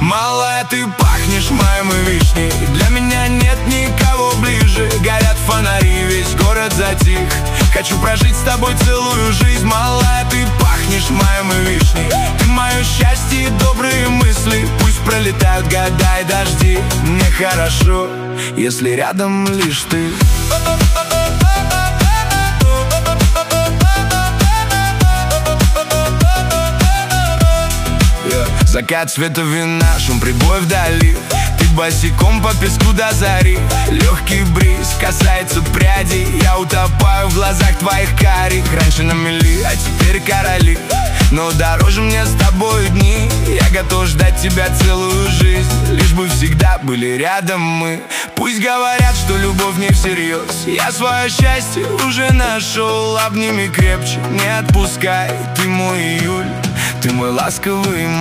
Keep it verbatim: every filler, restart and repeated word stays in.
Малая, ты пахнешь моей вишней, для меня нет никого ближе. Горят фонари, весь город затих. Хочу прожить с тобой целую жизнь. Малая, ты пахнешь моей вишней, ты мое счастье и добрые мысли. Пусть пролетают года и дожди, мне хорошо, если рядом лишь ты. Закат цвета вина, шум прибоя вдали. Ты босиком по песку до зари. Легкий бриз касается прядей. Я утопаю в глазах твоих карих. Раньше на мели, а теперь короли. Но дороже мне с тобой дни. Я готов ждать тебя целую жизнь, лишь бы всегда были рядом мы. Пусть говорят, что любовь не всерьез, я свое счастье уже нашел. Обними крепче, не отпускай. Ты мой июль, ты мой ласковый